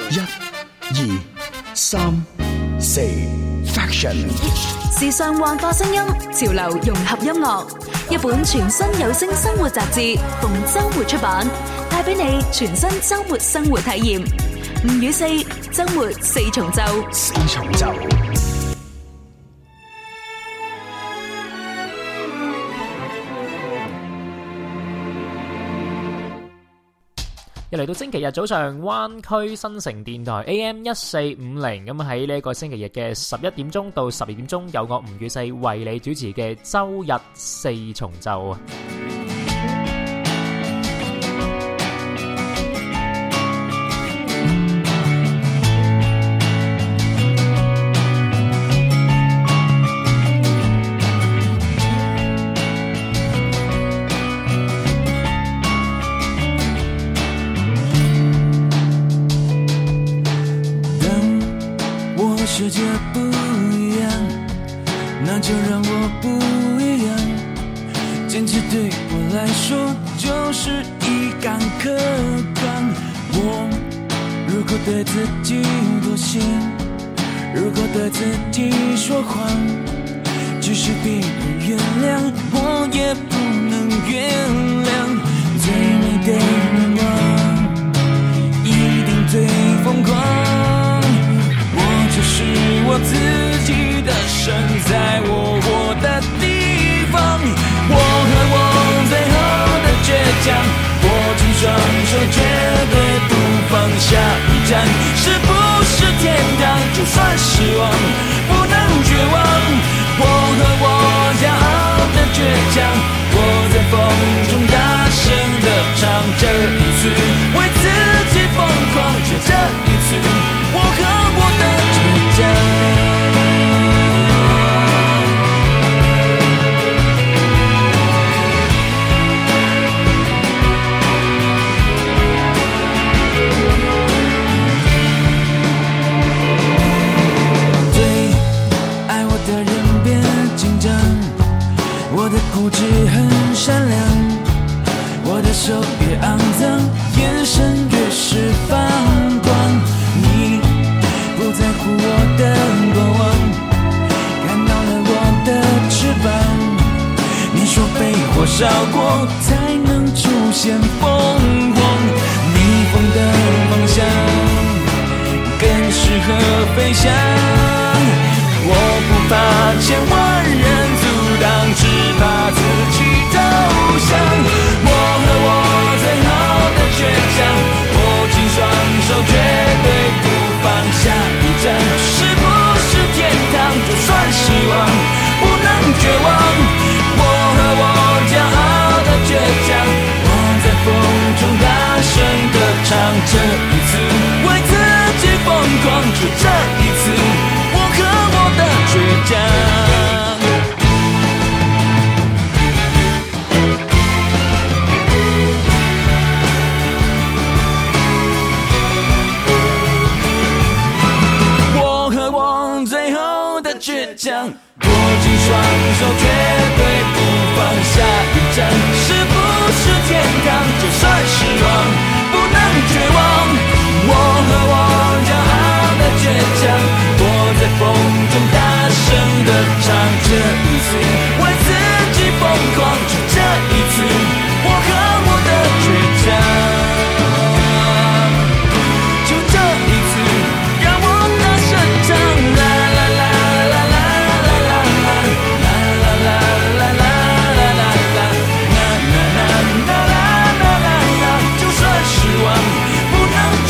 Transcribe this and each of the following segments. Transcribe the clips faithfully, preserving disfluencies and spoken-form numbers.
一、二、三、四 ，Faction。 時尚幻化聲音，潮流融合音樂，一本全新有聲生活雜誌，逢周末出版，帶俾你全新周末生活體驗。五與四，周末四重奏。 四重奏。 又嚟到星期日早上，灣區新城電台 A M 一四五零，咁喺呢一個星期日嘅十一點鐘到十二點鐘，有我吳宇四為你主持嘅周日四重奏啊！ 世界不一样，那就让我不一样。坚持对我来说就是一杆客观。我如果对自己妥协，如果对自己说谎，即使别人原谅，我也不能原谅。最美的愿望一定最疯狂，是我自己的神，在我活的地方。我和我最后的倔强，握紧双手绝对不放下。一站是不是天堂？就算失望不能绝望。我和我骄傲的倔强，我在风中大声地唱。这一次为自己疯狂，就这一次我和我的倔强。最爱我的人别紧张，我的固执很善良，我的手越肮脏，眼神越是放光。你不在乎我的过往，看到了我的翅膀。你说被火烧过才能出现凤凰，逆风的方向更适合飞翔。我不怕千万人阻挡，只怕自己投降。我和我最后的倔强，握紧双手绝对不放下。一站是不是天堂？就算失望不能绝望。我和我骄傲的倔强，我在风中大声地唱。这一次为自己疯狂，就这一次我和我的倔强。倔强，握紧双手绝对不放下。一站是不是天堂？就算失望不能绝望。我和我骄傲的倔强，我在风中大声地唱。这一次为自己疯狂，就这一次我和我的倔强。就这一次让我大声唱，啦啦啦绝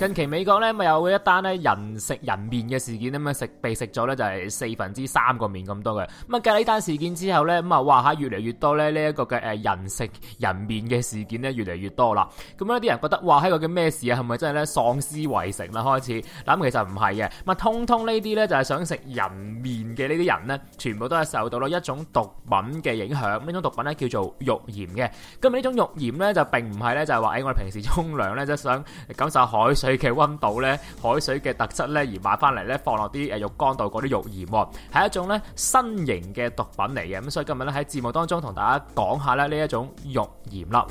近期美國咧咪有一單咧人食人面嘅事件咁啊，食被食咗咧就係四分之三個面咁多嘅。咁啊，繼呢單事件之後咧，咁啊哇嚇越嚟越多咧呢一個嘅誒人食人面嘅事件咧越嚟越多啦。咁咧啲人覺得哇，喺個叫咩事啊？係咪真係咧喪屍圍城啦？開始嗱，其實唔係嘅，咁啊通通呢啲咧就係想食人面嘅呢啲人咧，全部都係受到咗一種毒品嘅影響。呢種毒品咧叫做浴鹽嘅。咁呢種浴鹽咧就並唔係咧就係話誒我哋平時沖涼咧即係想感受海水嘅溫度咧、海水嘅特質咧而買翻嚟咧放落啲誒浴缸度嗰啲浴鹽，係一種咧新型嘅毒品嚟嘅。咁所以今日咧喺節目當中同大家講下咧呢一種浴鹽啦。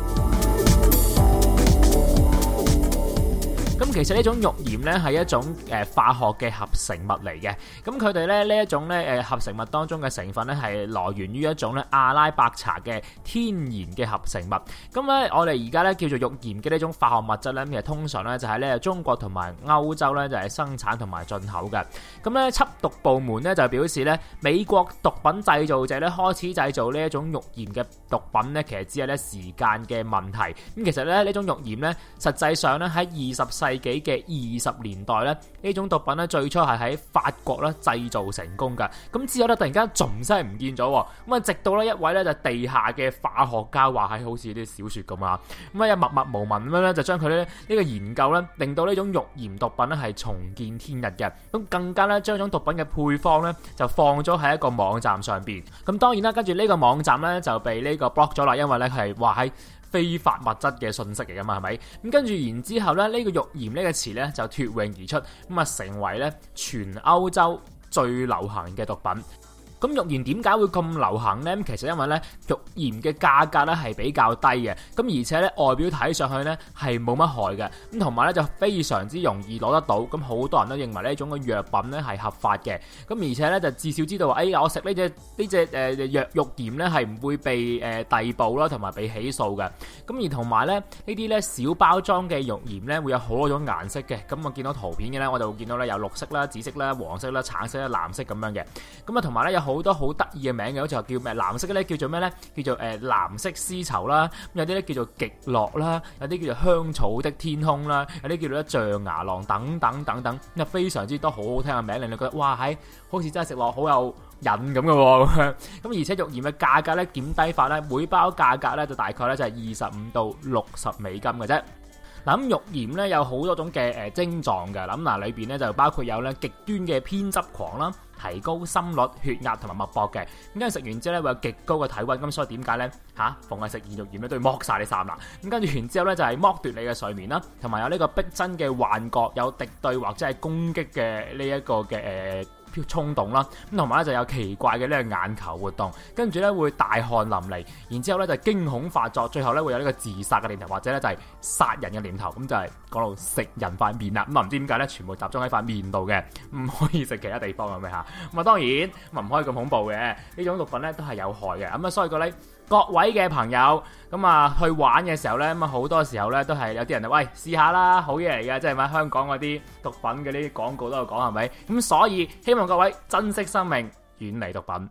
咁其實呢種浴鹽咧係一種誒化學嘅合成物嚟嘅，咁佢哋咧呢一種咧誒合成物當中嘅成分咧係來源於一種咧阿拉伯茶嘅天然嘅合成物。咁咧我哋而家咧叫做浴鹽嘅呢種化學物質咧，其實通常咧就喺咧中國同埋歐洲咧就係生產同埋進口嘅。咁咧緝毒部門咧就表示咧，美國毒品製造者咧開始製造呢一種浴鹽嘅毒品咧，其實只係咧時間嘅問題。咁其實咧呢種浴鹽咧，實際上咧喺二十世紀嘅二十年代咧，呢種毒品咧最初係喺法國咧製造成功噶，咁之後咧突然間仲真係唔見咗，咁啊直到咧一位咧就地下嘅化學家話係好似啲小說咁啊，咁啊又默默無聞咁樣咧就將佢咧呢個研究咧令到呢種浴鹽毒品咧係重見天日嘅，咁更加咧將種毒品嘅配方咧就放咗喺一個網站上邊，咁當然啦，跟住呢個網站咧就被呢個 block 咗啦，因為咧係話喺非法物質嘅信息嚟噶嘛，係咪？咁跟住然之後咧，呢、這個浴鹽呢個詞咧就脫穎而出，咁啊成為咧全歐洲最流行嘅毒品。咁浴鹽點解會咁流行呢？其實因為咧浴鹽嘅價格咧係比較低嘅，咁而且咧外表睇上去咧係冇乜害嘅，咁同埋咧就非常之容易攞得到，咁好多人都認為呢種嘅藥品咧係合法嘅，咁而且咧就至少知道話，誒我食呢隻呢隻誒藥浴鹽咧係唔會被誒逮捕啦，同埋被起訴嘅，咁而同埋咧呢啲咧小包裝嘅浴鹽咧會有好多種顏色嘅，咁我見到圖片嘅咧我就會見到咧有綠色啦、紫色啦、黃色啦、橙色啦、藍色咁樣嘅，咁啊同埋咧有好多好得意嘅名嘅，好似話叫咩藍色嘅咧叫做咩咧？叫做誒、呃、藍色絲綢啦，有啲咧叫做極樂啦，有啲叫做香草的天空啦，有啲叫做咧象牙郎等等等等，咁啊非常之多好好聽嘅名，令你覺得哇喺好似真係食落好有癮咁嘅喎，咁而且浴鹽嘅價格咧點低法咧，每包價格咧就大概咧就係二十五到六十美金嘅啫。嗱，咁浴鹽咧有好多種嘅誒症狀嘅，咁嗱裏邊咧就包括有咧極端嘅偏執狂啦，提高心率、血壓同埋脈搏嘅，咁跟住食完之後咧會有極高嘅體溫，咁所以點解咧嚇逢係食完浴鹽咧都要剝晒你衫啦，咁跟住完之後咧就係剝奪你嘅睡眠啦，同埋有呢個逼真嘅幻覺，有敵對或者係攻擊嘅呢一個嘅誒。呃衝動啦，咁同埋咧就有奇怪嘅呢個眼球活動，跟住咧會大汗淋漓，然之後咧就驚恐發作，最後咧會有呢個自殺嘅念頭，或者咧就係殺人嘅念頭，咁就係講到食人塊面啦。咁啊唔知點解咧，全部集中喺塊面度嘅，唔可以食其他地方咁咩嚇？咁啊當然咁唔可以咁恐怖嘅，呢種毒品咧都係有害嘅。咁啊所以個咧各位嘅朋友咁啊去玩嘅時候咧，咁啊好多時候咧都係有啲人喂試下啦，好嘢嚟嘅，即係喺香港嗰啲毒品嘅呢啲廣告都有講係咪？咁所以希望各位珍惜生命，遠離毒品。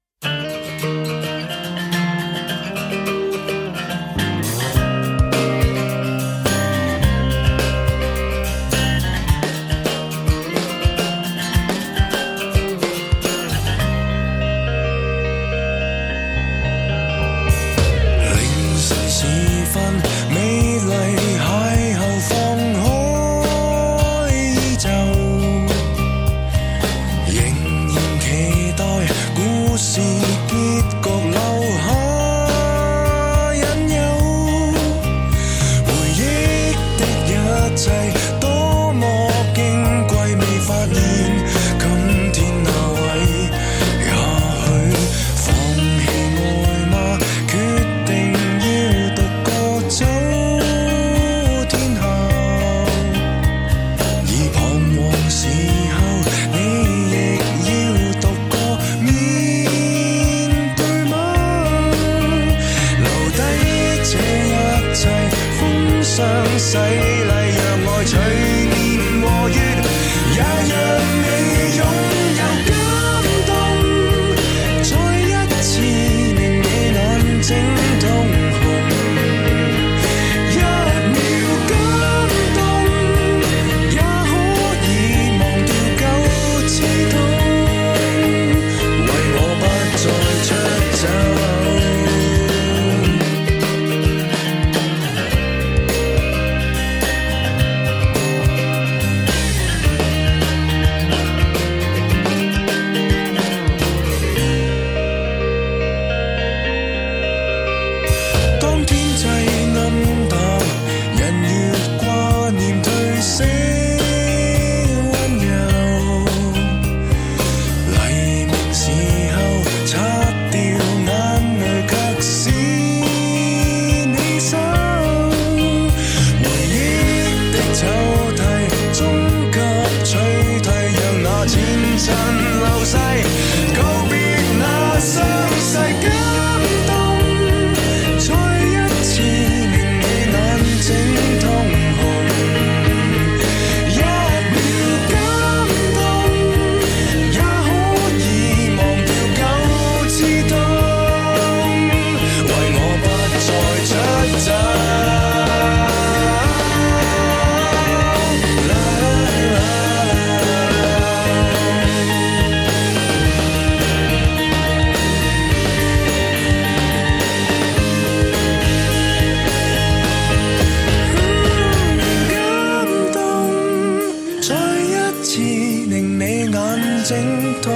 洗禮讓愛隨年和月，也讓你擁有感動。再一次令你眼睛通紅，一秒感動，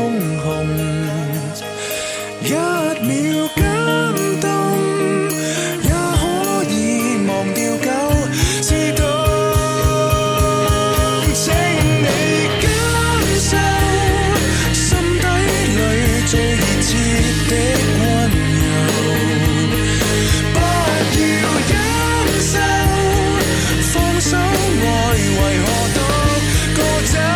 紅，一秒感動，也可以忘掉舊時代。請你感受心底裏最熱切的溫柔，不要忍受，放手愛為何獨個走。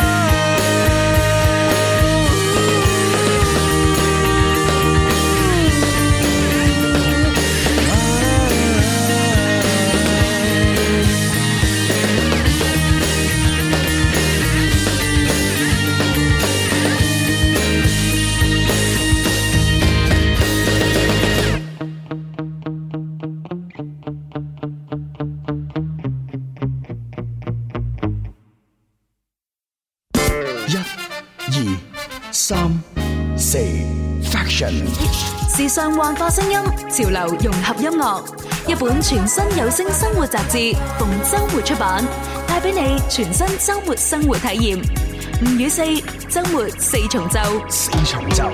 三四 Faction， 時尚幻化聲音，潮流融合音樂，一本全新有聲生活雜誌，逢周末出版，帶俾你全新周末生活體驗。五與四周末四重奏， 四重奏。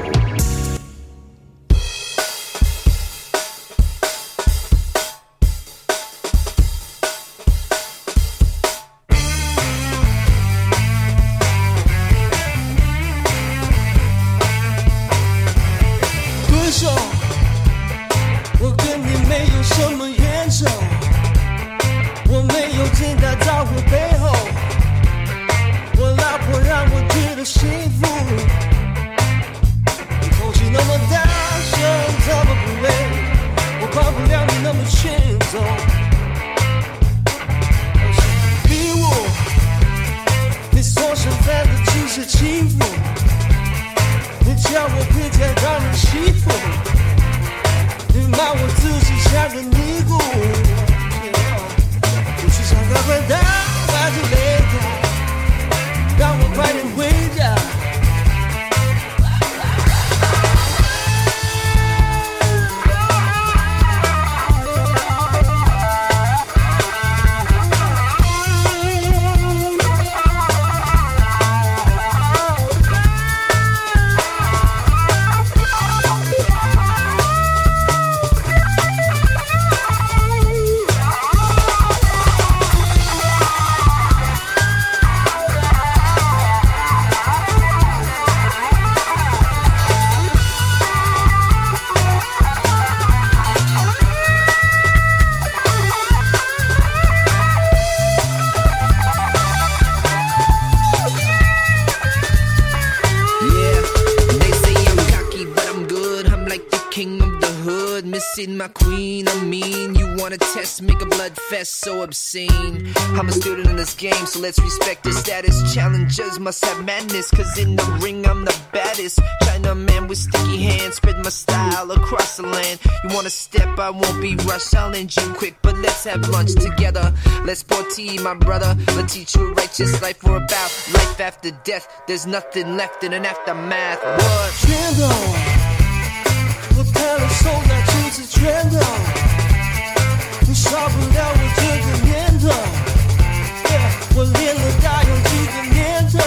My queen, I mean, you wanna test, make a blood fest so obscene. I'm a student in this game, so let's respect the status. Challengers must have madness, cause in the ring I'm the baddest. China man with sticky hands, spread my style across the land. You wanna step, I won't be rushed, I'll end you quick, but let's have lunch together. Let's pour tea, my brother, let's teach you a righteous life. We're about life after death, there's nothing left in an aftermath. What? 全都我看了手那就是全都你少不了我这个念头 yeah, 我练了大有几个年头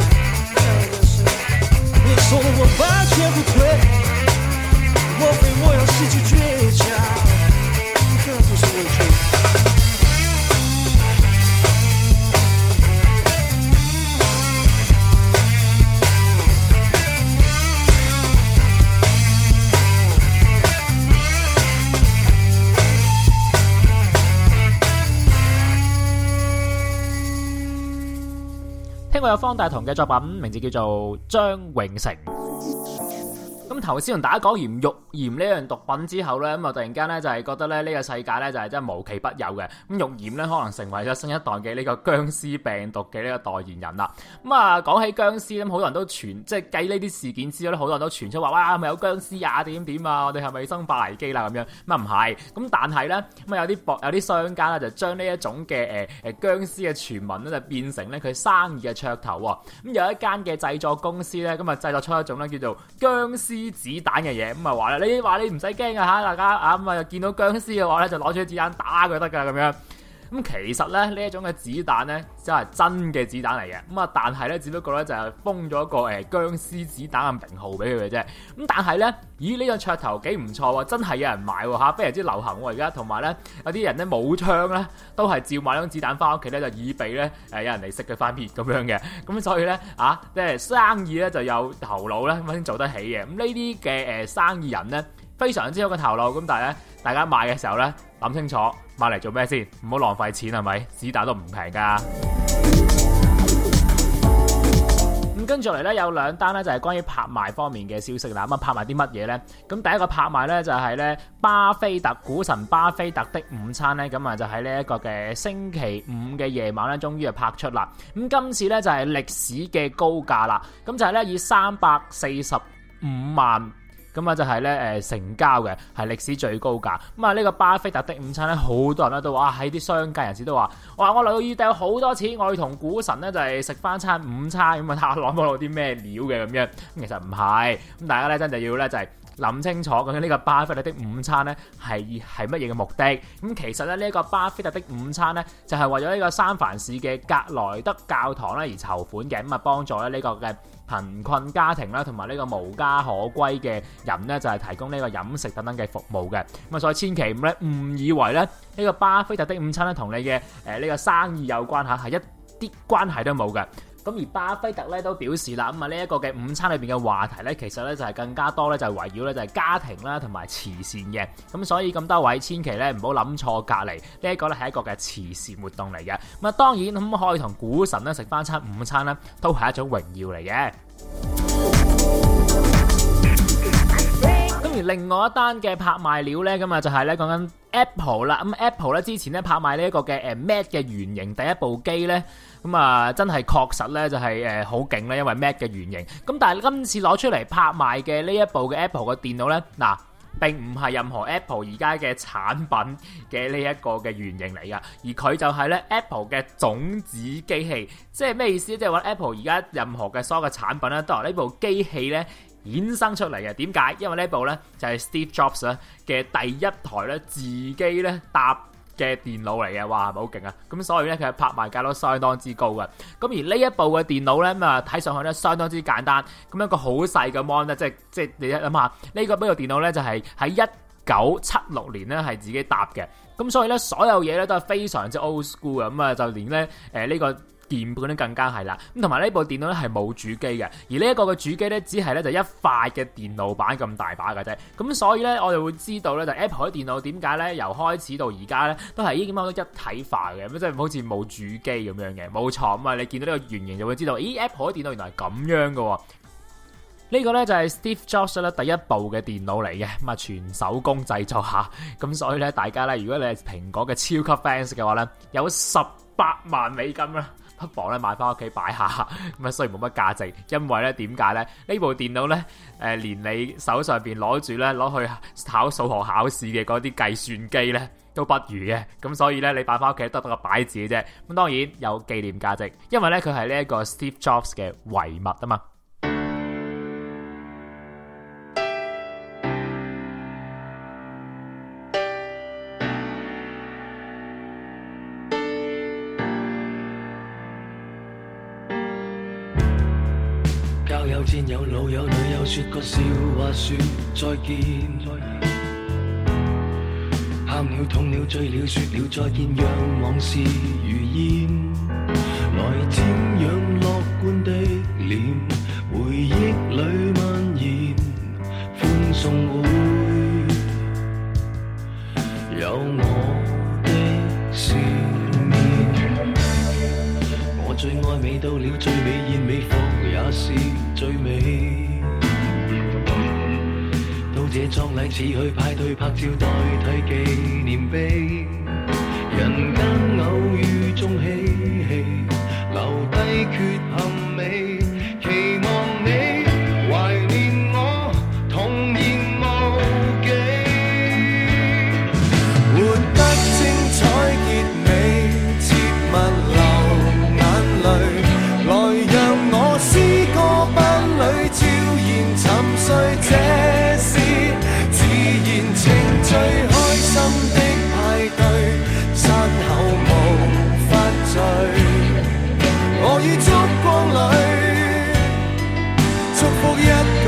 yeah, 别说了我完全不退莫非我要失去倔强这不是委屈聽過有方大同嘅作品，名字叫做張永成。咁頭先同大家講完肉鹽呢樣毒品之後呢，咁啊突然間呢，就係覺得咧呢個世界呢，就係真係無奇不有嘅。咁肉鹽呢，可能成為咗新一代嘅呢個僵屍病毒嘅呢個代言人啦。咁啊講起僵屍咁，好多人都傳即係繼呢啲事件之後咧，好多人都傳出話哇係咪有僵屍啊點點啊，我哋係咪生化危機啦咁樣？咁啊唔係，咁但係呢，咁啊有啲博有啲商家呢，就將呢一種嘅誒誒僵屍嘅傳聞呢，就變成咧佢生意嘅噱頭喎。咁有一間嘅製作公司呢，咁啊製作出一種咧叫做僵屍子彈嘅嘢，咁啊話咧，你話你唔使驚啊嚇，大家啊咁啊見到僵屍嘅話咧，就攞住啲子彈打佢得㗎咁樣。 咁其實咧呢一種嘅子彈咧，真係真嘅子彈嚟嘅。咁啊，但係咧只不過咧就係封咗一個誒殭屍子彈嘅名號俾佢嘅啫。咁但係咧，咦呢個噱頭幾唔錯喎，真係有人買喎嚇，非常之流行喎而家。同埋咧有啲人咧冇槍咧，都係照買呢種子彈翻屋企咧，就以備咧誒有人嚟食佢翻面咁樣嘅。咁所以咧啊，即係生意咧就有頭腦咧咁先做得起嘅。咁呢啲嘅誒生意人咧非常之有個頭腦。咁但係咧大家買嘅時候咧諗清楚買嚟做咩先，唔好浪費錢係咪？子彈都唔平㗎。咁跟住嚟咧有兩單咧就係關於拍賣方面嘅消息啦。咁啊拍賣啲乜嘢咧？咁第一個拍賣咧就係咧巴菲特股神巴菲特的午餐咧，咁啊就喺呢一個嘅星期五嘅夜晚咧，終於係拍出啦。咁今次咧就係歷史嘅高價啦。咁就係咧以三百四十五萬。咁啊就係咧誒成交嘅係歷史最高價。咁啊呢個巴菲特的午餐咧，好多人咧都話喺啲商界人士都話，哇我嚟到要掟好多錢，我要同股神咧就係食翻餐午餐，咁啊睇下攞唔攞到啲咩料嘅咁樣。咁其實唔係，咁大家咧真係要咧就係諗清楚究竟呢個巴菲特的午餐咧係係乜嘢嘅目的。咁其實咧呢一個巴菲特的午餐咧就係為咗呢個三藩市嘅格萊德教堂咧而籌款嘅。咁啊幫助咧呢個嘅貧困家庭啦，同埋呢個無家可歸嘅人咧，就係提供呢個飲食等等嘅服務嘅。咁啊，所以千祈唔咧誤以為咧呢個巴菲特的午餐咧同你嘅誒呢個生意有關嚇，係一啲關係都冇嘅。咁而巴菲特咧都表示啦，咁啊呢一個嘅午餐裏邊嘅話題咧，其實咧就係更加多咧，就係圍繞咧就係家庭啦同埋慈善嘅。咁所以咁多位千祈咧唔好諗錯隔離，呢一個咧係一個嘅慈善活動嚟嘅。咁啊當然咁可以同股神咧食翻餐午餐咧，都係一種榮耀嚟嘅。咁而另外一單嘅拍賣料咧，咁啊就係咧講緊 Apple 啦。咁 Apple 咧之前咧拍賣呢一個嘅誒 Mac 嘅原型第一部機咧，咁啊真係確實咧就係誒好勁咧，因為 Mac 嘅原型。咁但係今次攞出嚟拍賣嘅呢一部嘅 Apple 嘅電腦咧，嗱並唔係任何 Apple 而家嘅產品嘅呢一個嘅原型嚟噶，而佢就係咧 Apple 嘅種子機器。即係咩意思？即係話 Apple 而家任何嘅所有嘅產品咧，都由呢部機器咧衍生出嚟嘅。點解？因為呢部咧就係 Steve Jobs 咧嘅第一台咧自己咧搭嘅電腦嚟嘅。哇，係咪好勁啊？咁所以咧佢嘅拍賣價都相當之高嘅。咁而呢一部嘅電腦咧，咁啊睇上去咧相當之簡單。咁一個好細嘅 mon 咧，即係即係你諗下呢個呢個電腦咧就係喺一九七六年咧係自己搭嘅。咁所以咧所有嘢咧都係非常之 old school 嘅。咁啊就連咧誒呢個鍵盤咧更加係啦，咁同埋呢部電腦咧係冇主機嘅，而呢一個嘅主機咧只係咧就一塊嘅電腦板咁大把嘅啫，咁所以咧我哋會知道咧就 Apple 嘅電腦點解咧由開始到而家咧都係已經咁樣一體化嘅，咁即係好似冇主機咁樣嘅，冇錯咁啊！你見到呢個原型就會知道，咦 Apple 嘅電腦原來係咁樣嘅。呢個咧就係 Steve Jobs 咧第一部嘅電腦嚟嘅，咁啊全手工製作下，咁所以咧大家咧如果你係蘋果嘅超級 fans 嘅話咧，有十八萬美金啦。不妨咧買翻屋企擺下，咁啊雖然冇乜價值，因為咧點解咧？呢部電腦咧，誒、呃、連你手上邊攞住咧攞去考數學考試嘅嗰啲計算機咧都不如嘅，咁所以咧你擺翻屋企得得個擺字嘅啫。咁當然有紀念價值，因為咧佢係呢一個 Steve Jobs 嘅遺物啊嘛。 有戰有老有女有說個笑話說再見，喊了痛了醉了說了再見，讓往事如煙，來瞻仰樂觀的臉，回憶裏蔓延，歡送會有我的笑面，我最愛美到了最美燕美服也是最美，到這葬禮似去派對拍照代替紀念碑，人間偶遇中嬉戲，留低缺陷美，期望你懷念我童言無忌，活得精彩結尾，切勿流眼淚，來讓我詩歌班裏悄然沉睡，這是自然情趣，開心的派對，散後無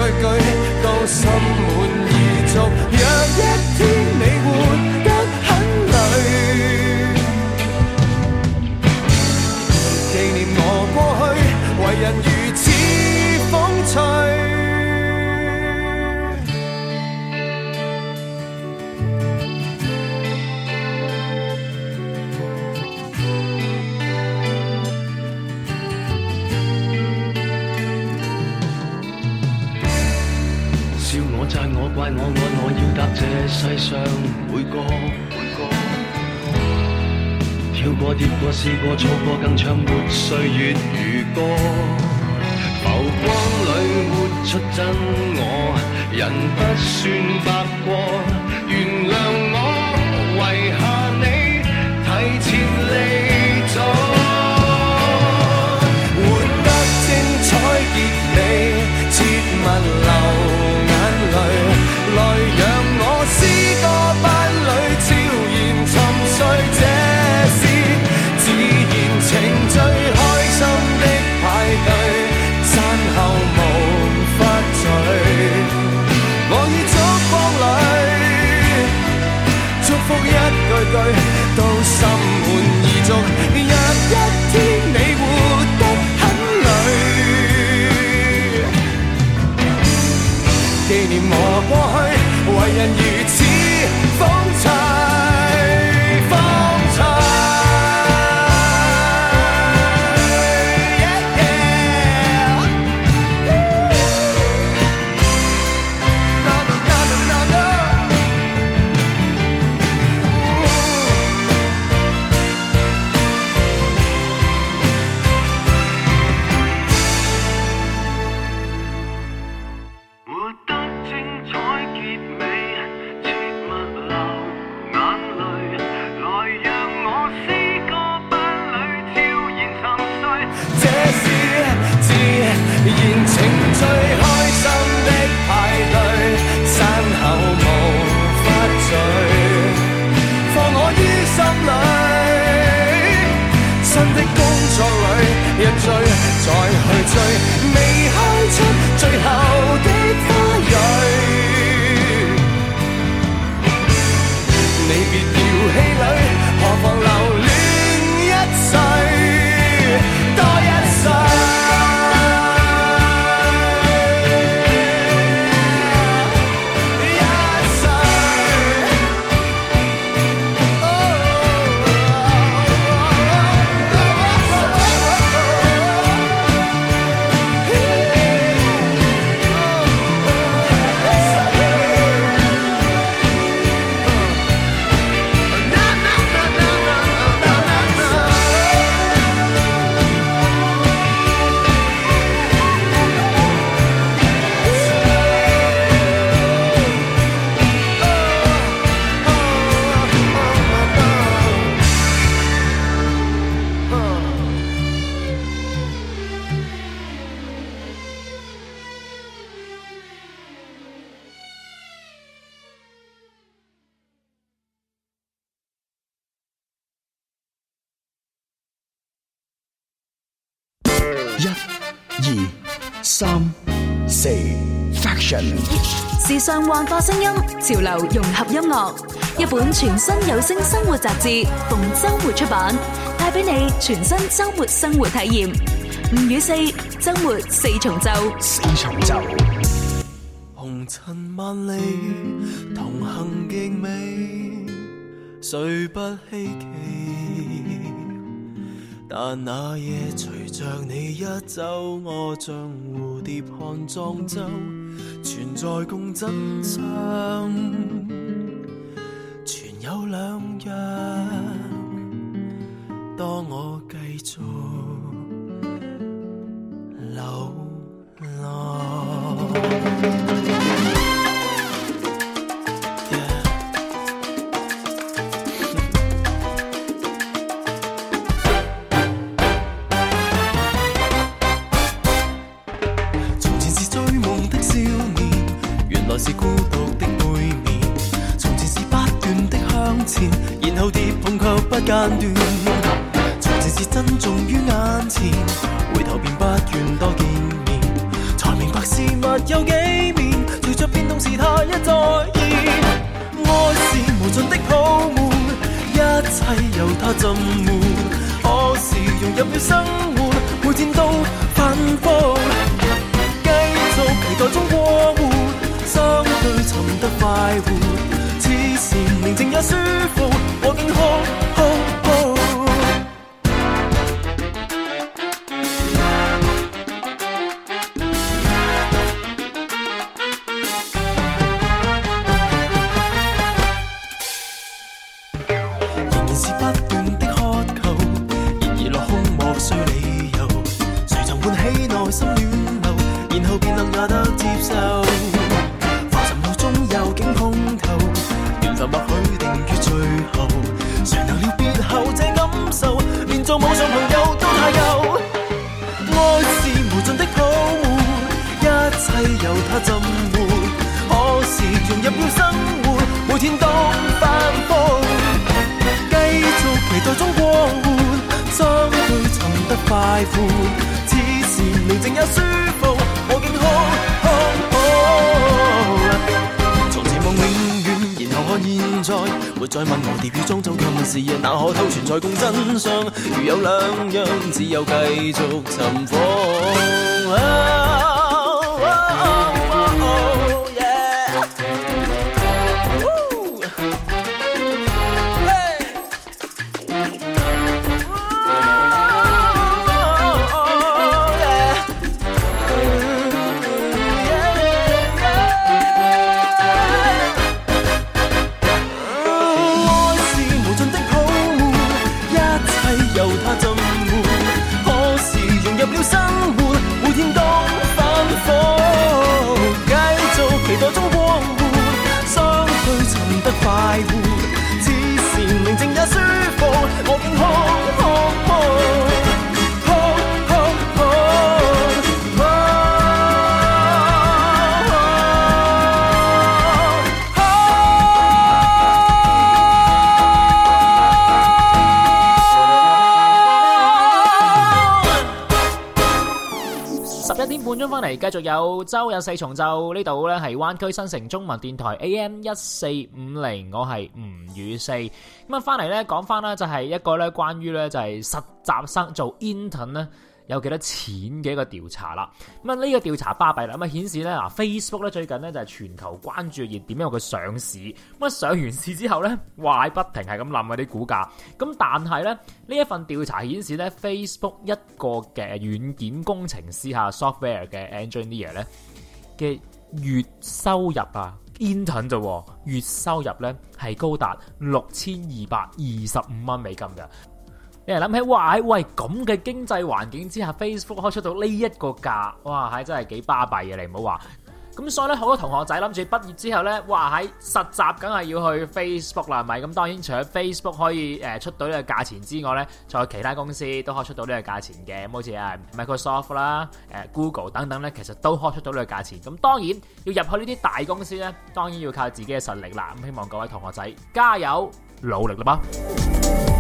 句都心滿意足。若一天你活得很累，紀念我過去為人如此風趣。 責我怪我愛我要答這世上每個每個跳過跌過試過錯過更唱沒歲月如歌，浮光裏活出真我，人不算白過，原諒我遺下你提前離座，活得精彩結尾切勿留來讓我詩歌班裏悄然沉睡，這是自然情最開心的派對，散後無法聚。我已燭光裏祝福一句句都心滿意足。若一天你活得很累，紀念我過去為人如此風趣風趣。一追再去追，未開出最後的花蕊。你別掉氣餒，何妨留戀一世，多一世。 一、二、三、四 Faction 時尚幻化聲音，潮流融合音樂，一本全新有聲生活雜誌，逢周末出版，帶俾你全新周末生活體驗。五與四周末四重奏， 四重奏。 紅塵萬里，同行極美，誰不稀奇？但那夜隨着你一走，我像蝴蝶看莊周，存在共真相，存有兩樣。當我繼續流浪。是孤獨的背面，從前是不斷的向前，然後跌碰卻不間斷。從前是珍重於眼前，回頭便不願多見面，才明白是事物有幾面，隨着變動時態一再現。愛是無盡的泡沫，一切由它浸沒，可是融入了生活，每天都反覆，繼續期待中過活，相對尋得快活，此時寧靜也舒服，我竟哭哭哭。快活，此時寧靜也舒服，我竟哭哭哭。從前望永遠，然後看現在，沒再問我地表中走近視野，哪可偷存在共真相？如有兩樣，只有繼續尋訪。啊翻嚟繼續有周日四重奏，呢度呢係灣區新城中文電台 A M 一四五零，我係吳宇四。咁啊翻嚟呢講翻啦，就係一個呢關於呢就係實習生做 intern 呢有幾多錢嘅一個調查啦。咁啊呢個調查巴閉啦，咁啊顯示呢嗱 Facebook 呢最近呢就係全球關注熱點，因為佢上市。咁啊上完市之後呢，哇不停係咁冧嗰啲股價。咁但係呢呢一份調查顯示呢 Facebook 一個嘅軟件工程師下 software 嘅 engineer 呢嘅月收入啊 intern 啫，月收入呢係高達六千二百二十五蚊美金嘅。你諗起哇喂咁嘅經濟環境之下 Facebook 開出到呢一個價，哇係真係幾巴閉嘅，你唔好話。咁所以咧好多同學仔諗住畢業之後咧，哇喺實習梗係要去 Facebook 啦，係咪？咁當然除咗 Facebook 可以誒出到呢個價錢之外咧，仲有其他公司都可以出到呢個價錢嘅，咁好似啊 Microsoft 啦、誒 Google 等等咧，其實都可以出到呢個價錢。咁當然要入去呢啲大公司咧，當然要靠自己嘅實力啦。咁希望各位同學仔加油努力啦噃！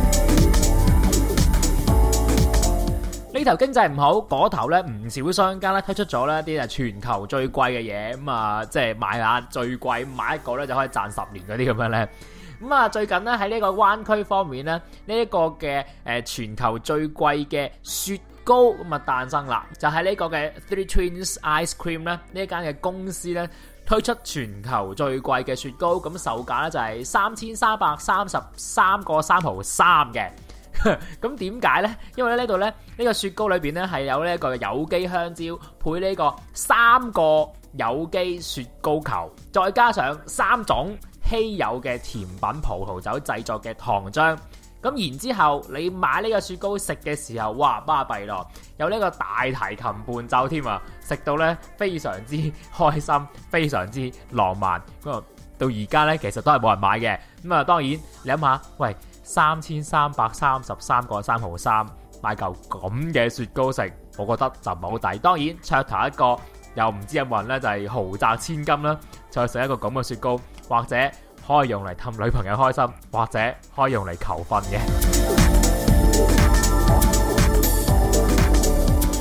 呢頭經濟唔好，嗰頭咧唔少商家咧推出咗咧啲係全球最貴嘅嘢，咁啊即係買下最貴，買一個咧就可以賺十年嗰啲咁樣咧。咁啊最近咧喺呢個灣區方面咧，呢、這、一個嘅誒全球最貴嘅雪糕咁啊誕生啦，就係、是、呢個嘅 Three Twins Ice Cream 咧呢一間嘅公司咧推出全球最貴嘅雪糕，咁售價咧就係三千三百三十三個三毫三嘅。咁點解呢？因為呢度呢，呢、呢個雪糕裏邊呢係有呢一個有機香蕉配呢個三個有機雪糕球，再加上三種稀有嘅甜品葡萄酒製作嘅糖漿。咁然之後你買呢個雪糕食嘅時候，哇巴閉咯，有呢個大提琴伴奏添啊！食到呢非常之開心，非常之浪漫。咁啊到而家呢，其實都係冇人買嘅。咁啊當然你諗下，喂。三千三百三十三個三毫三買嚿咁嘅雪糕食，我覺得就唔係好抵。當然噱頭一個，又唔知有冇人呢，就係豪擲千金啦，再食一個咁嘅雪糕，或者可以用嚟氹女朋友開心，或者可以用嚟求婚嘅。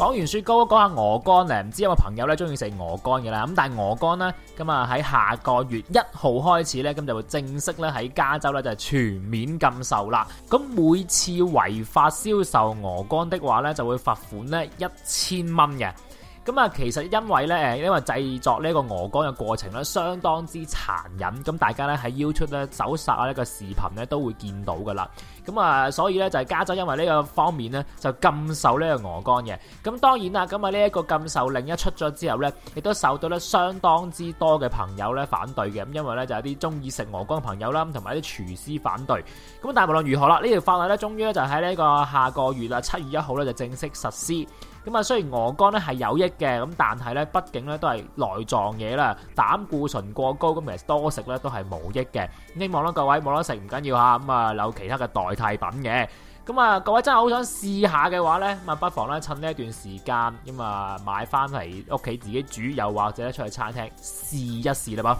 講完雪糕，講下鵝肝咧，唔知有冇朋友咧中意食鵝肝嘅啦？咁但係鵝肝咧，咁啊喺下個月一號開始咧，咁就會正式咧喺加州咧就係全面禁售啦。咁每次違法銷售鵝肝的話咧，就會罰款咧一千蚊嘅。咁啊，其實因為咧，誒，因為製作呢個鵝肝嘅過程咧，相當之殘忍，咁大家咧喺 YouTube 咧搜索啊呢個視頻咧都會見到噶啦。咁啊，所以咧就係加州因為呢個方面咧就禁售呢個鵝肝嘅。咁當然啦，咁啊呢一個禁售令一出咗之後咧，亦都受到咧相當之多嘅朋友咧反對嘅。咁因為咧就有啲中意食鵝肝嘅朋友啦，同埋啲廚師反對。咁但係無論如何啦，呢條法例咧終於咧就喺呢個下個月啦，七月一號咧就正式實施。咁啊，雖然鵝肝咧係有益嘅，咁但係咧，畢竟咧都係內臟嘢啦，膽固醇過高，咁其實多食咧都係冇益嘅。希望啦，各位冇得食唔緊要嚇，咁啊有其他嘅代替品嘅。咁啊，各位真係好想試下嘅話咧，咁啊不妨咧趁呢一段時間，咁啊買翻嚟屋企自己煮，又或者出去餐廳試一試啦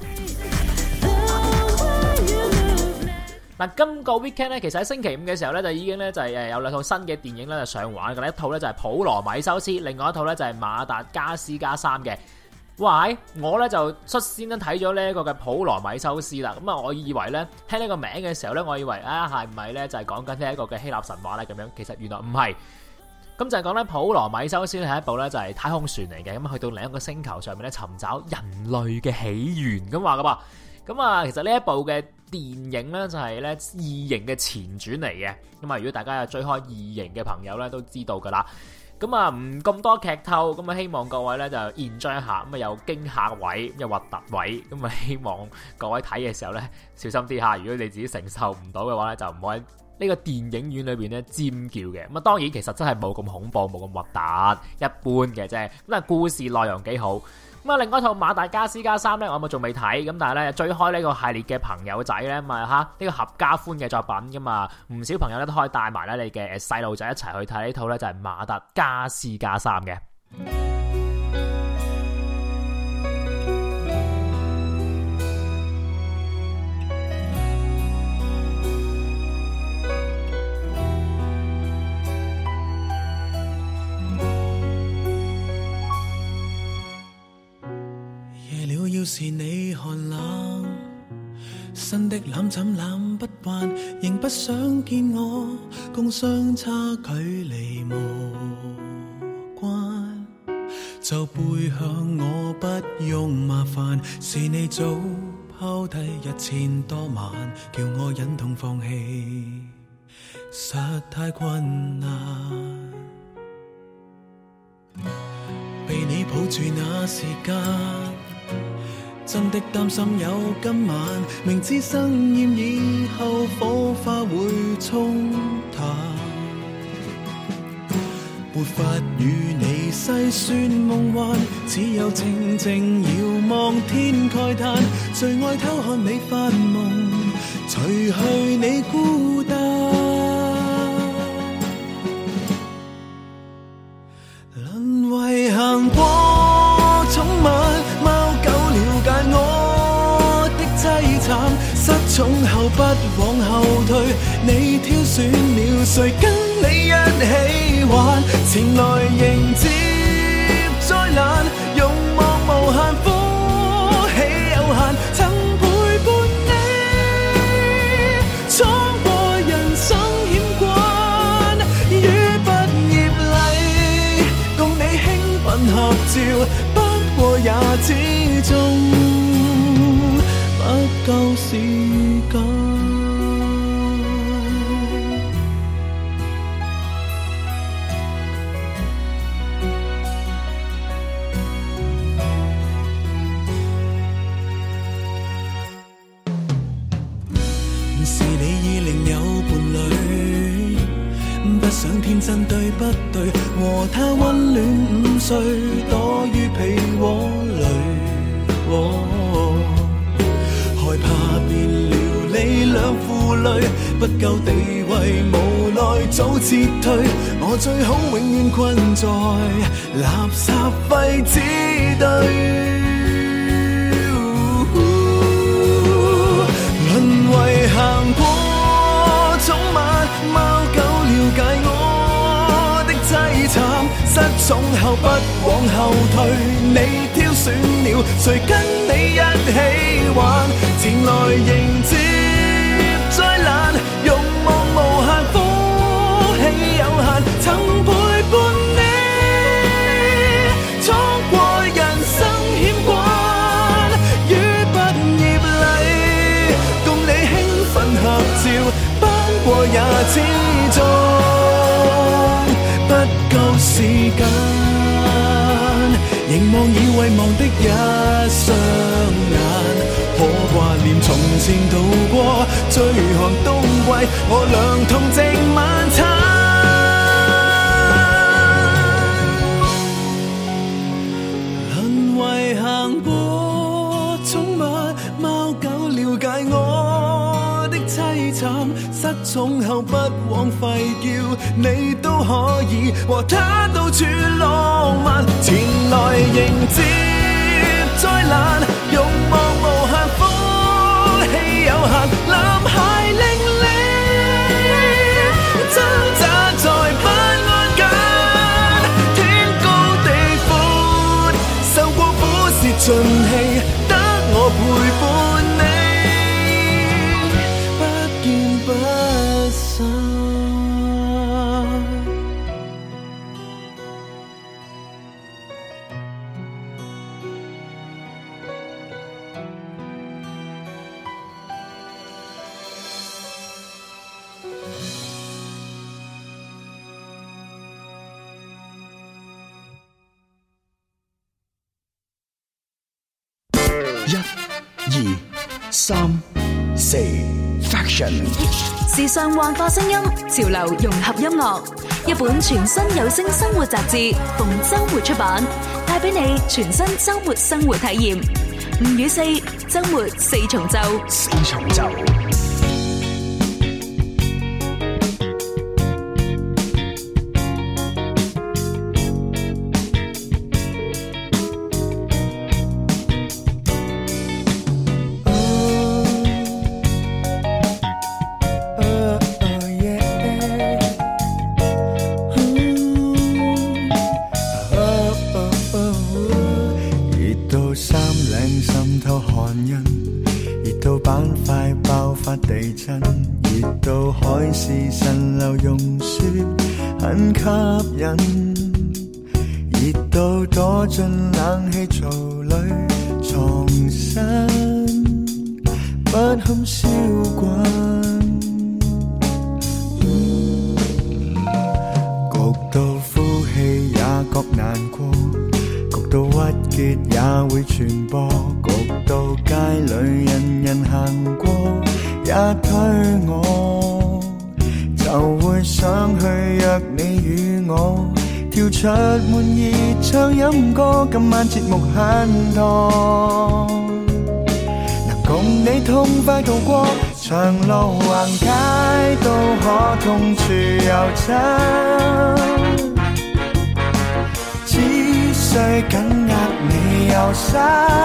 噃。嗱，今個 weekend 咧，其實喺星期五嘅時候咧，就已經咧就係誒有兩套新嘅電影咧就上畫嘅，一套咧就係普羅米修斯，另外一套咧就係馬達加斯加三嘅。哇！我咧就率先咧睇咗呢一個嘅普羅米修斯啦，咁啊，我以為咧聽呢個名嘅時候咧，我以為啊係唔係咧就係講緊呢一個嘅希臘神話咧咁樣，其實原來唔係。咁就係講咧普羅米修斯係一部咧就係太空船嚟嘅，咁去到另一個星球上面咧尋找人類嘅起源咁話噶噃。咁啊，其實呢一部嘅電影咧就係咧異形嘅前傳嚟嘅，咁啊如果大家有追開異形嘅朋友咧都知道噶啦，咁啊唔咁多劇透，咁啊希望各位咧就 enjoy 一下，咁啊有驚嚇位又核突位，咁啊希望各位睇嘅時候咧小心啲吓，如果你自己承受唔到嘅話咧就唔好喺呢個電影院裏邊咧尖叫嘅，咁啊當然其實真係冇咁恐怖冇咁核突，一般嘅啫，咁但係故事內容幾好。咁啊，另外一套馬達加斯加三咧，我咪仲未睇，咁但係咧追開呢個系列嘅朋友仔咧，咪吓呢個合家歡嘅作品噶嘛，唔少朋友咧都可以帶埋咧你嘅細路仔一齊去睇呢套咧，就係馬達加斯加三嘅。 要是你寒冷，新的攬枕攬不慣，仍不想見我，共相差距離無關。就背向我不用麻煩，是你早拋低一千多萬，叫我忍痛放棄，實太困難。被你抱住那時間，真的擔心有今晚，明知生厭以後火花會沖淡，沒法與你細算夢幻，只有靜靜遙望天慨嘆，最愛偷看你發夢，除去你孤單。淪為行過寵物貓狗，了解我的凄慘，失寵後不往後退，你挑選了誰跟你一起玩，前來迎接災難，用望無限呼起有限，曾陪伴你闖過人生險關，於畢業禮共你興奮合照，不過也始終不夠時間。是你已另有伴侶，不想天真對不對，和他溫暖午睡，躲於被窩裏。哦，害怕變了你兩負累，不夠地位無奈早撤退，我最好永遠困在垃圾廢紙堆。淪為行過寵物貓狗，了解我的凄慘，失寵從後不往後退，你挑選了誰跟你一起玩，前來迎接災難，慾望無限，福氣有限，曾陪伴你闖過人生險關與畢業禮，共你興奮合照，斑過也始終不夠時間，凝望已遺忘的一雙眼，可掛念從前度過最寒冬季，我倆同席晚餐。淪為行過寵物貓狗，了解我的凄慘，失寵後不枉費叫，你都可以和他到處浪漫，前來迎接災難，慾望無限，福氣有限，男孩令你掙扎在不安間，天高地闊，受過苦是盡氣，得我陪伴你，不見不散。 一、二、三、四 Faction， 時尚幻化聲音，潮流融合音樂，一本全新有聲生活雜誌，逢周末出版，帶俾你全新周末生活體驗。五與四，周末四重奏。 四重奏。 地震熱到海市蜃樓融雪很吸引，熱到躲進冷氣槽裏藏身，不堪燒滾，嗯，焗到呼氣也覺難過，焗到鬱結也會傳播，焗到街裏人人行過也推我，就會想去約你與我跳出滿熱唱飲歌，今晚節目很多，能共你痛快度過長路橫街都可同處遊走，只需緊握你右手，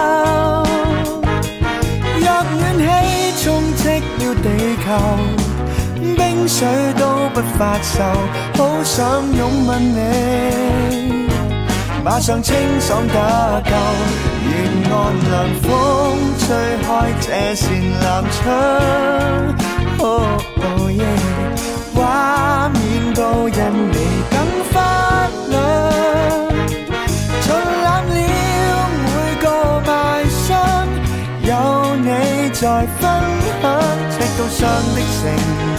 若暖氣充斥了地球，冰水都不發愁，好想擁吻你，馬上清爽得夠，沿岸涼風吹開這扇南窗，哦哦耶，畫面都因你更發亮，盡攬了每個賣相，有你在分享，赤道上的城，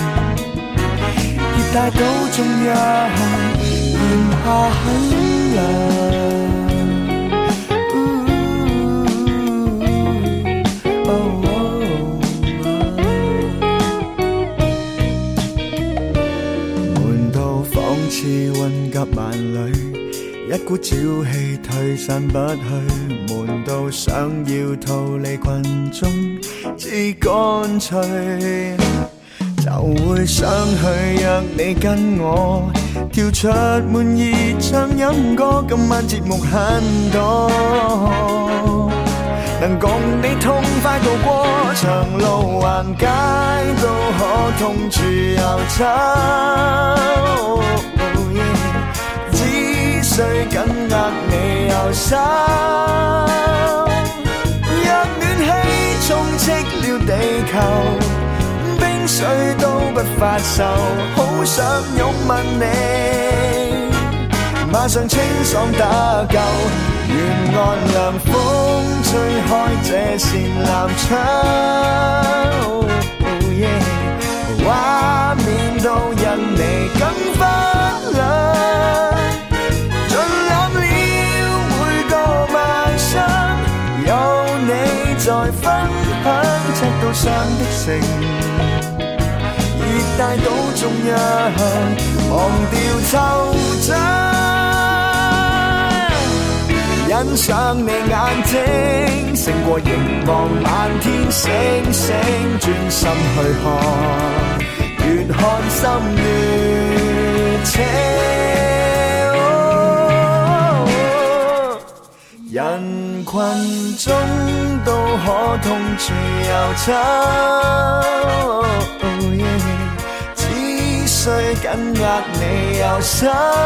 熱帶島中央，炎夏很涼。悶到仿似混夾萬里，一股朝氣退散不去，悶到想要逃離群眾，至乾脆就會想去約你跟我跳出滿熱唱飲歌，今晚節目很多，能共你痛快度過長路橫街都可同處遊走，只歲緊握你右手，若暖氣充斥了地球，冰水都不發愁，好想擁吻你，馬上清爽得夠，沿岸涼風吹開這扇南窗， oh, yeah, 畫面都因你更發亮，盡攬了每個晚上，有你在分享赤道上的城，熱帶島中央，忘掉惆悵，欣賞你眼睛，勝過凝望漫天星星，專心去看，越看心越清。人群中都可同處遊走， oh, yeah, 只需緊握你右手，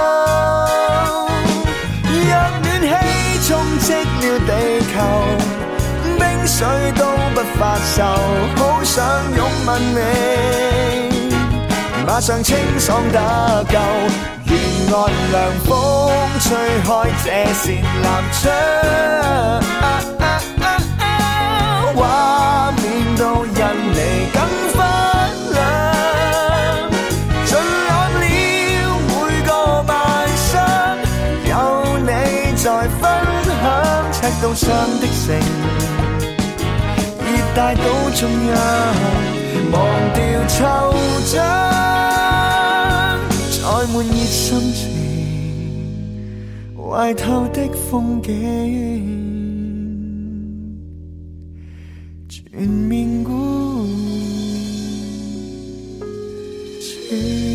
若暖氣充斥了地球，冰水都不發愁，好想擁吻你，馬上清爽得夠，沿岸涼風吹開這扇南窗，畫面都因你更發亮，盡攬了每個晚上，有你在分享赤道上的城，熱帶島中央，忘掉惆悵，載滿熱心情，懷透的風景，全面孤清。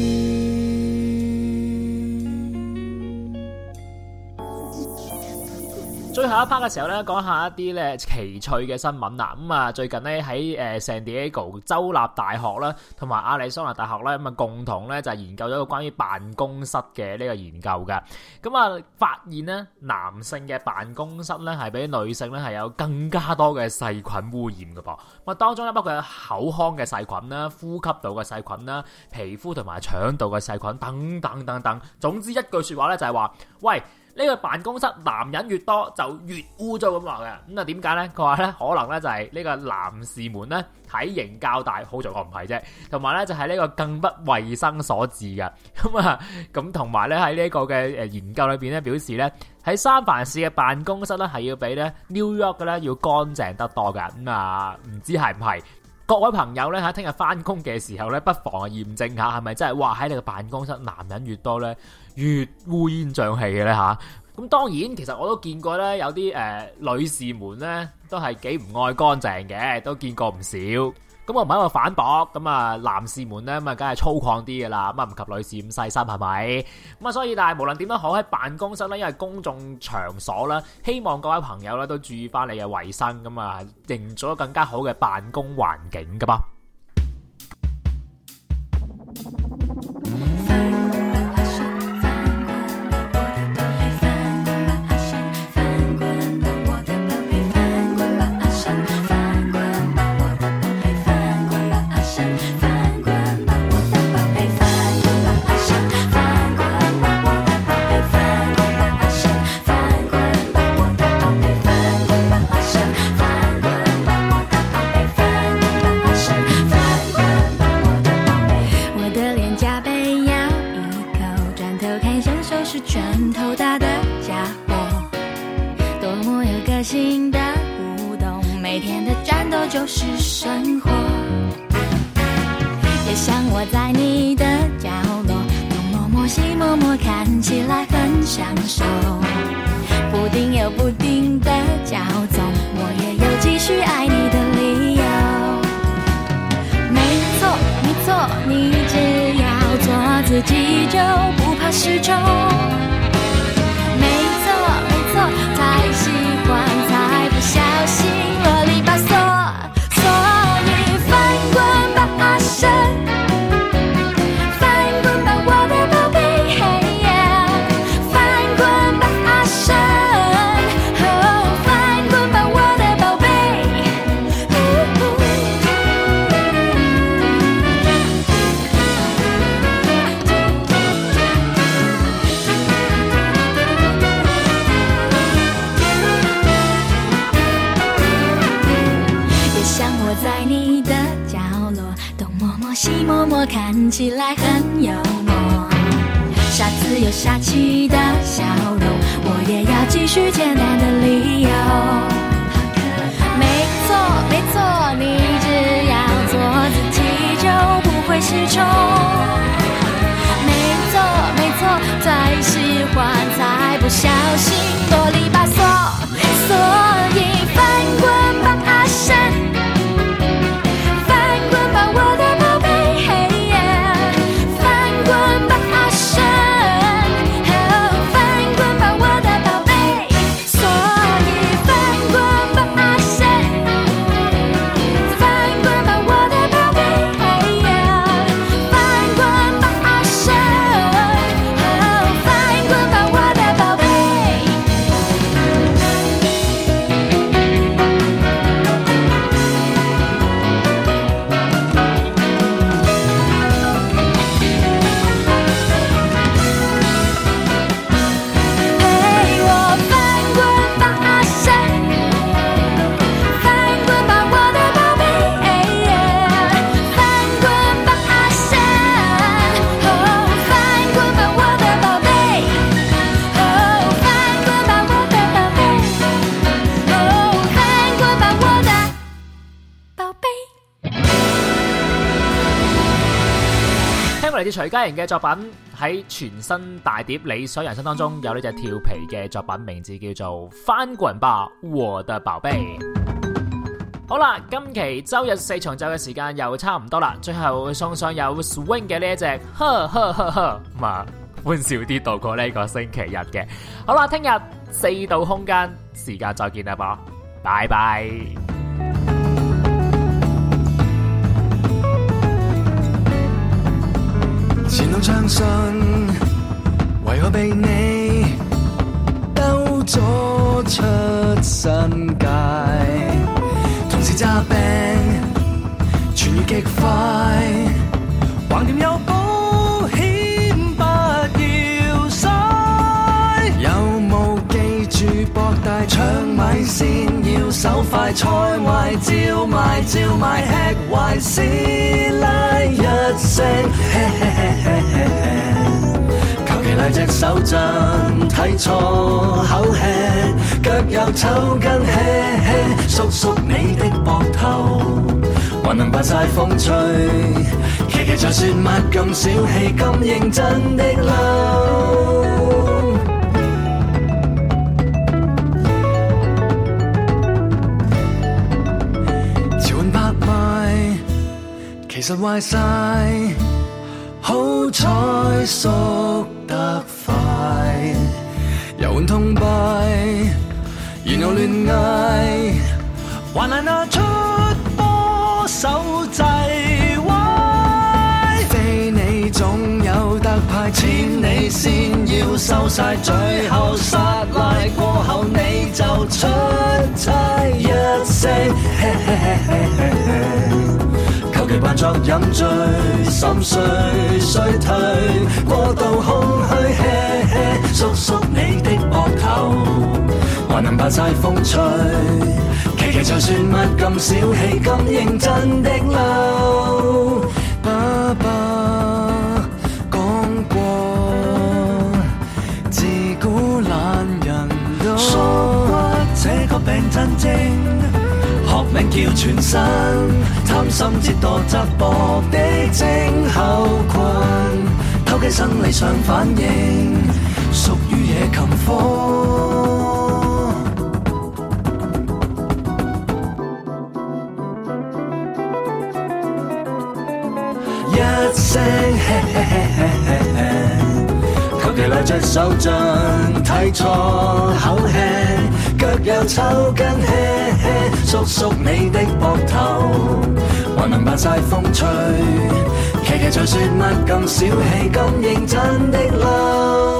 最後一 part 嘅時候咧，講下一啲咧奇趣嘅新聞啦。咁啊，最近咧喺誒 San Diego 州立大學啦，同埋亞利桑那大學咧，咁啊共同咧就係研究咗一個關於辦公室嘅呢個研究嘅。咁啊，發現咧男性嘅辦公室咧係比女性咧係有更加多嘅細菌污染嘅噃。咁啊，當中咧包括有口腔嘅細菌啦、呼吸道嘅細菌啦、皮膚同埋腸道嘅細菌等等等等。總之一句說話咧就係話，喂，呢個辦公室男人越多就越污糟咁話嘅。咁啊點解呢？佢話咧可能咧就係呢個男士們咧體型較大，好在我唔係啫，同埋咧就係呢個更不衛生所致嘅。咁啊咁同埋咧喺呢個嘅誒研究裏邊咧表示咧喺三藩市嘅辦公室咧係要比咧 New York 嘅咧要乾淨得多㗎。咁啊唔知係唔係？各位朋友咧喺聽日翻工嘅時候咧，不妨驗證下係咪真係哇喺你個辦公室男人越多咧越烏煙瘴氣嘅咧吓。咁當然其實我都見過咧有啲誒、呃、女士們咧都係幾唔愛乾淨嘅，都見過唔少。咁我唔喺度反駁，咁啊男士們咧咁啊梗係粗獷啲嘅啦，咁啊唔及女士咁細心係咪？咁啊所以但係無論點都好，喺辦公室咧，因為公眾場所啦，希望各位朋友咧都注意翻你嘅衛生，咁啊營造更加好嘅辦公環境噶噃。 就是生活，也像我在你的角落东摸摸西摸摸，看起来很享受，不定有不定的骄纵，我也有继续爱你的理由。没错没错，你只要做自己就不怕失宠，没错没错，太喜欢才不小心啰里吧嗦。翻滚吧我的宝贝，嘿呀，翻滚默默看起来很幽默。下次有下期的笑容，我也要继续简单的理由。没错没错，你只要做自己就不会失宠。没错没错，再喜欢才不小心啰里吧嗦。所以翻滚吧阿神，翻滚吧我的宝贝，翻滚吧阿神，翻滚吧我的宝贝。所以翻滚吧阿神，翻滚吧我的宝贝，翻滚吧阿神，翻滚吧我的宝贝。陪我翻滚吧阿神，翻滚吧我的宝贝，翻滚吧阿神，翻滚吧我的宝贝，翻滚吧我的宝贝，翻滚吧我的寶貝。 聽過嚟自徐佳瑩嘅作品，喺全新大碟《理想人生》當中有呢隻跳皮嘅作品，名字叫做《翻滾吧我的寶貝》。好啦，今期周日四重奏嘅時間又差唔多啦，最後送上有 swing 嘅呢一隻，呵呵呵呵，咁啊歡笑啲度過呢個星期日嘅。好啦，聽日四度空間時間再見啦噃，拜拜。 前路暢順，為何被你兜咗出新界？同時詐病，痊愈極快，橫掂有保險不要嘥。有冇記住博大腸米線要手快，菜壞照賣照賣吃壞師奶一聲。求其嚟隻手震，睇錯口吃，腳又抽筋，縮縮你的膊頭，還能扮晒風趣，奇奇在說乜咁小氣，咁認真的嬲。潮換拍賣，其實壞晒。好彩縮得快，遊玩痛敗，然後亂嗌，還難拿出波手掣歪。非你總有特派，錢你先要收晒，最後殺賴過後你就出差一聲。求其扮作飲醉，心碎衰退，過度空虛，縮縮你的膊頭，還能扮晒風趣，奇奇就算乜咁小氣，咁認真的嬲。爸爸講過，自古懶人多，縮骨這個病真正。學名叫全身，貪心折墮側膊的症候群，偷雞生理上反應，屬於野禽科。一聲嘿嘿嘿嘿嘿嘿，求其來隻手震，睇錯口吃，腳又抽筋，縮縮你的膊頭，還能扮晒風趣，奇奇在說乜咁小氣，咁認真的嬲。